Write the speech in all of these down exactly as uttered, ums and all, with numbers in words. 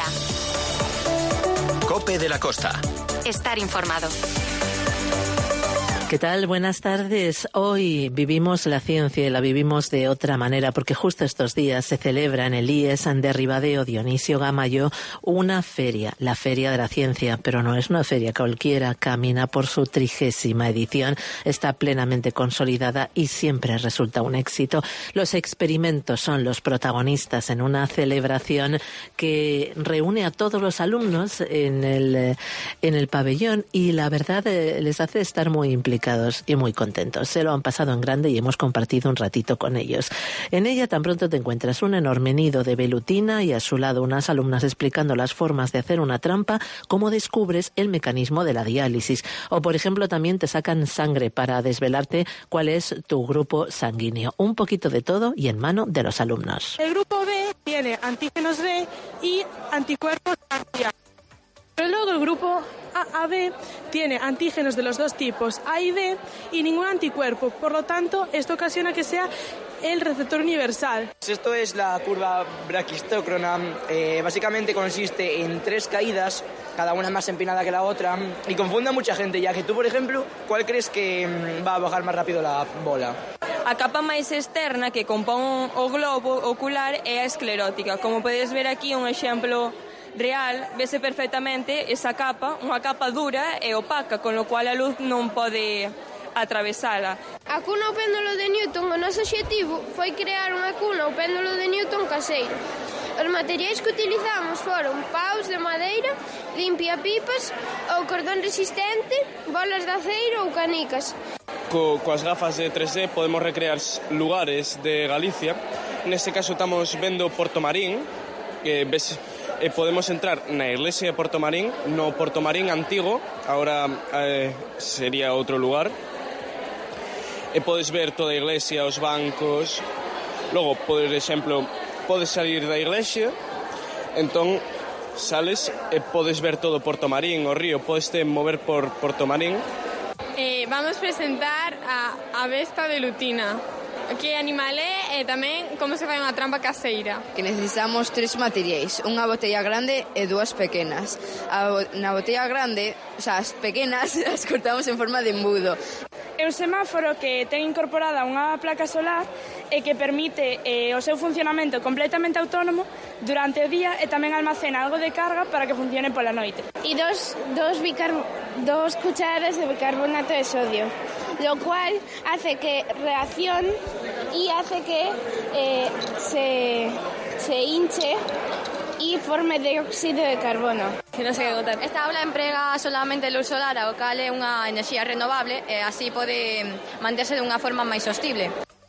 día. COPE de la Costa. Estar informado. ¿Qué tal? Buenas tardes. Hoy vivimos la ciencia y la vivimos de otra manera porque justo estos días se celebra en el I E S de Ribadeo Dionisio Gamayo una feria, la Feria de la Ciencia, pero no es una feria cualquiera, camina por su trigésima edición, está plenamente consolidada y siempre resulta un éxito. Los experimentos son los protagonistas en una celebración que reúne a todos los alumnos en el, en el pabellón y la verdad les hace estar muy implicados y muy contentos. Se lo han pasado en grande y hemos compartido un ratito con ellos. En ella tan pronto te encuentras un enorme nido de velutina y a su lado unas alumnas explicando las formas de hacer una trampa, cómo descubres el mecanismo de la diálisis. O, por ejemplo, también te sacan sangre para desvelarte cuál es tu grupo sanguíneo. Un poquito de todo y en mano de los alumnos. El grupo B tiene antígenos B y anticuerpos A. Pero luego el grupo A B tiene antígenos de los dos tipos A y B y ningún anticuerpo. Por lo tanto, esto ocasiona que sea el receptor universal. Esto es la curva braquistócrona. Eh, básicamente consiste en tres caídas, cada una más empinada que la otra, y confunde a mucha gente, ya que tú, por ejemplo, ¿cuál crees que va a bajar más rápido la bola? A capa máis externa que compón o globo ocular é a esclerótica. Como podes ver aquí un exemplo real, vese perfectamente esa capa, unha capa dura e opaca, con lo cual a luz non pode atravesala. A cuna ao péndulo de Newton, o noso obxectivo foi crear unha cuna ao péndulo de Newton caseiro. Os materiais que utilizamos foron paus de madeira, limpiapipas ou cordón resistente, bolas de aceiro ou canicas. Co, coas gafas de tres D podemos recrear lugares de Galicia. Neste caso estamos vendo Porto Marín, que ves, eh, podemos entrar na iglesia de Porto Marín, no Porto Marín antigo, agora eh, sería outro lugar. E podes ver toda a iglesia, os bancos. Logo, por exemplo, podes salir da iglesia, entón sales e podes ver todo Porto Marín, o río, podes te mover por Porto Marín. Eh, vamos presentar a, a Vespa velutina. Que animal é e tamén como se fai unha trampa caseira. Que necesitamos tres materiais, unha botella grande e dúas pequenas. A, na botella grande, o sea, as pequenas as cortamos en forma de embudo. É un semáforo que ten incorporada unha placa solar e que permite eh, o seu funcionamento completamente autónomo durante o día e tamén almacena algo de carga para que funcione pola noite. E dos, dos, bicarb- dos cucharadas de bicarbonato de sodio, lo cual hace que reacción y hace que eh, se, se hinche y forme dióxido de carbono. Que non sei que contar. Esta aula emprega solamente luz solar, o cal é unha enerxía renovable e así pode manterse de unha forma máis sostible.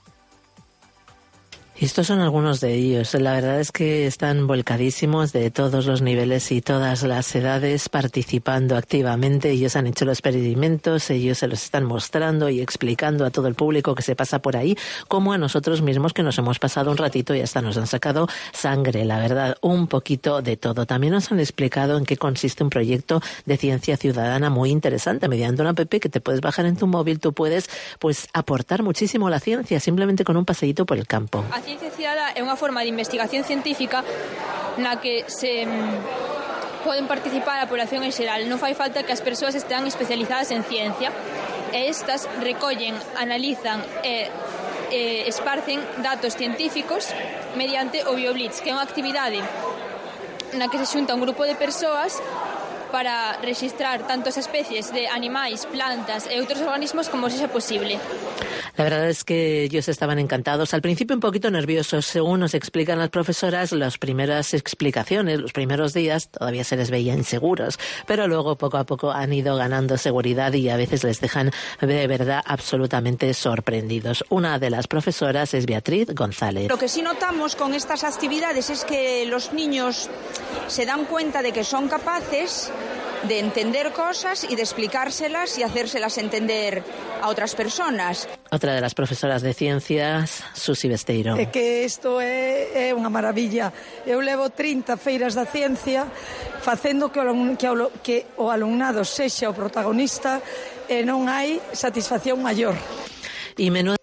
Estos son algunos de ellos. La verdad es que están volcadísimos de todos los niveles y todas las edades participando activamente. Ellos han hecho los experimentos, ellos se los están mostrando y explicando a todo el público que se pasa por ahí, como a nosotros mismos que nos hemos pasado un ratito y hasta nos han sacado sangre. La verdad, un poquito de todo. También nos han explicado en qué consiste un proyecto de ciencia ciudadana muy interesante. Mediante una app que te puedes bajar en tu móvil, tú puedes pues aportar muchísimo a la ciencia simplemente con un paseíto por el campo. A ciencia cidadá é unha forma de investigación científica na que se mm, poden participar a población en xeral. Non fai falta que as persoas estean especializadas en ciencia e estas recollen, analizan e, e esparcen datos científicos mediante o BioBlitz, que é unha actividade na que se xunta un grupo de persoas para registrar tantas especies de animais, plantas e outros organismos como sexa posible. La verdad es que ellos estaban encantados. Al principio un poquito nerviosos, según nos explican las profesoras, las primeras explicaciones, los primeros días todavía se les veía inseguros, pero luego poco a poco han ido ganando seguridad y a veces les dejan de verdad absolutamente sorprendidos. Una de las profesoras es Beatriz González. Lo que sí notamos con estas actividades es que los niños se dan cuenta de que son capaces de entender cosas y de explicárselas y hacérselas entender a otras personas. Otra de las profesoras de ciencias, Susi Besteiro. É que isto é, é unha maravilla. Eu levo trinta feiras da ciencia facendo que o, que, o, que o alumnado sexa o protagonista e non hai satisfacción maior. Y menudo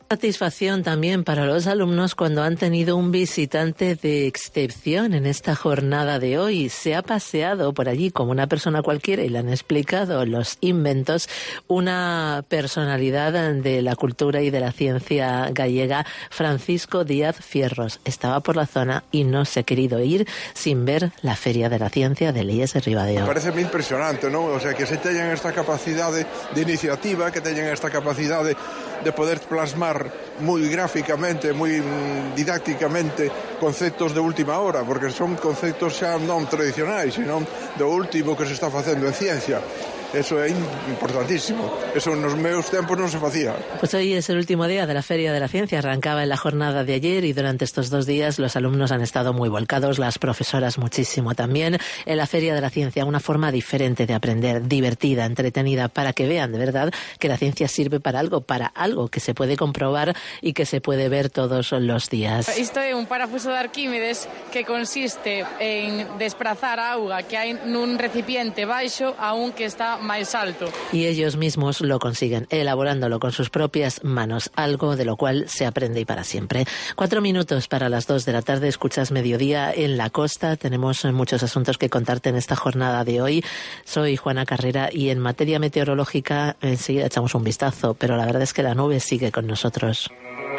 Satisfacción también para los alumnos cuando han tenido un visitante de excepción en esta jornada de hoy. Se ha paseado por allí como una persona cualquiera y le han explicado los inventos, una personalidad de la cultura y de la ciencia gallega, Francisco Díaz Fierros. Estaba por la zona y no se ha querido ir sin ver la Feria de la Ciencia de Líes de Ribadeo. Parece muy impresionante, ¿no? O sea, que se tengan esta capacidad de, de iniciativa, que tengan esta capacidad de, de poder plasmar muy gráficamente, muy didácticamente conceptos de última hora, porque son conceptos xa non tradicionais, sino do último que se está facendo en ciencia. Eso é importantísimo. Eso nos meus tempos non se facía. Pues hoy es el último día de la Feria de la Ciencia. Arrancaba en la jornada de ayer y durante estos dos días los alumnos han estado muy volcados, las profesoras muchísimo también, en la Feria de la Ciencia. Una forma diferente de aprender, divertida, entretenida, para que vean de verdad que la ciencia sirve para algo, para algo que se puede comprobar y que se puede ver todos los días. Isto é un parafuso de Arquímedes que consiste en desprazar a auga que hai nun recipiente baixo a un que está más alto. Y ellos mismos lo consiguen, elaborándolo con sus propias manos, algo de lo cual se aprende y para siempre. Cuatro minutos para las dos de la tarde, escuchas Mediodía en la Costa. Tenemos muchos asuntos que contarte en esta jornada de hoy. Soy Juana Carrera y en materia meteorológica enseguida echamos un vistazo, pero la verdad es que la nube sigue con nosotros.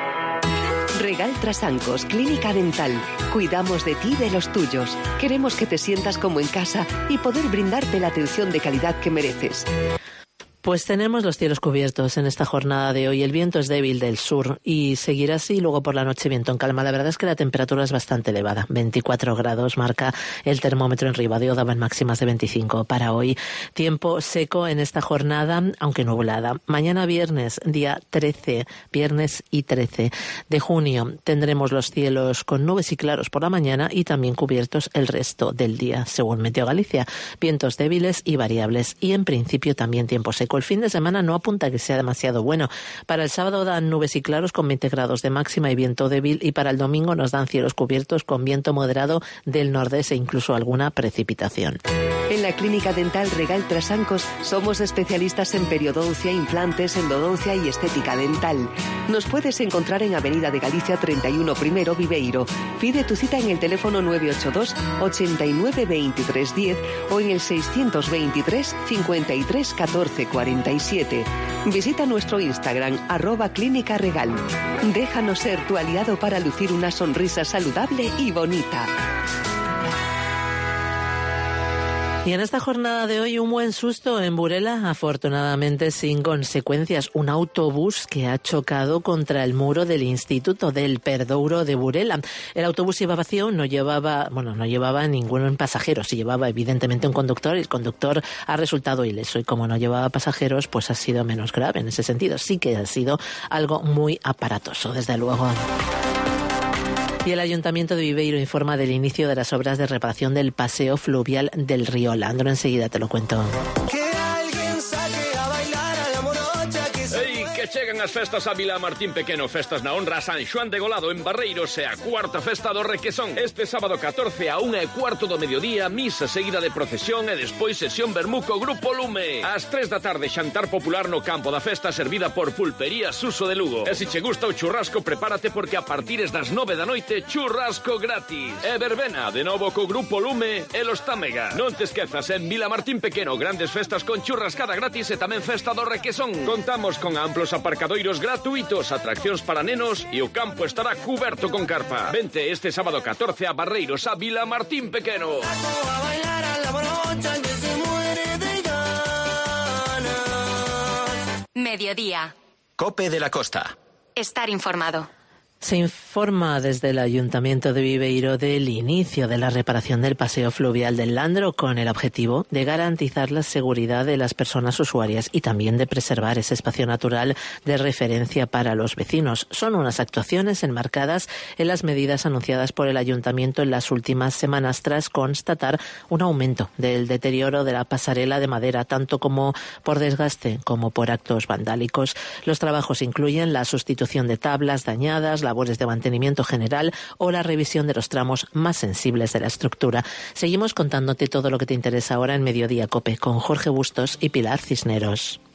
Regal Trasancos, Clínica Dental. Cuidamos de ti y de los tuyos. Queremos que te sientas como en casa y poder brindarte la atención de calidad que mereces. Pues tenemos los cielos cubiertos en esta jornada de hoy. El viento es débil del sur y seguirá así. Luego por la noche viento en calma. La verdad es que la temperatura es bastante elevada. veinticuatro grados marca el termómetro en Ribadeo. Daban máximas de veinticinco para hoy. Tiempo seco en esta jornada, aunque nublada. Mañana viernes, día trece, viernes y trece de junio, tendremos los cielos con nubes y claros por la mañana y también cubiertos el resto del día, según Meteo Galicia. Vientos débiles y variables y en principio también tiempo seco. El fin de semana no apunta a que sea demasiado bueno. Para el sábado dan nubes y claros con veinte grados de máxima y viento débil, y para el domingo nos dan cielos cubiertos con viento moderado del nordeste e incluso alguna precipitación. En la Clínica Dental Regal Trasancos somos especialistas en periodoncia, implantes, endodoncia y estética dental. Nos puedes encontrar en Avenida de Galicia treinta y uno Primero, Viveiro. Pide tu cita en el teléfono nueve ocho dos, ochenta y nueve, veintitrés diez o en el seiscientos veintitrés, cincuenta y tres, catorce, cuarenta y siete. Visita nuestro Instagram, arroba Clínica Regal. Déjanos ser tu aliado para lucir una sonrisa saludable y bonita. Y en esta jornada de hoy un buen susto en Burela, afortunadamente sin consecuencias. Un autobús que ha chocado contra el muro del Instituto del Perdouro de Burela. El autobús iba vacío, no llevaba, bueno, no llevaba ningún pasajero, sí llevaba evidentemente un conductor y el conductor ha resultado ileso, y como no llevaba pasajeros, pues ha sido menos grave en ese sentido. Sí que ha sido algo muy aparatoso, desde luego. Y el Ayuntamiento de Viveiro informa del inicio de las obras de reparación del paseo fluvial del río Landro. Enseguida te lo cuento. Que chegan as festas a Vila Martín Pequeno, festas na honra a San Xoán de Golado en Barreiros e a cuarta festa do Requesón. Este sábado catorce a unha e cuarto do mediodía, misa seguida de procesión e despois sesión vermuco Grupo Lume. Ás tres da tarde, xantar popular no campo da festa servida por Pulpería Suso de Lugo. E se che gusta o churrasco, prepárate porque a partires das nove da noite, churrasco gratis. E verbena, de novo co Grupo Lume e los Támega. Non te esquezas, en Vila Martín Pequeno, grandes festas con churrascada gratis e tamén festa do Requesón. Contamos con amplos aparcadoiros gratuitos, atraccións para nenos e o campo estará cuberto con carpa. Vente este sábado catorce a Barreiros, a Vila Martín Pequeno. Mediodía. COPE de la Costa. Estar informado. Se informa desde el Ayuntamiento de Viveiro del inicio de la reparación del paseo fluvial del Landro con el objetivo de garantizar la seguridad de las personas usuarias y también de preservar ese espacio natural de referencia para los vecinos. Son unas actuaciones enmarcadas en las medidas anunciadas por el Ayuntamiento en las últimas semanas tras constatar un aumento del deterioro de la pasarela de madera, tanto como por desgaste como por actos vandálicos. Los trabajos incluyen la sustitución de tablas dañadas, la labores de mantenimiento general o la revisión de los tramos más sensibles de la estructura. Seguimos contándote todo lo que te interesa ahora en Mediodía COPE con Jorge Bustos y Pilar Cisneros.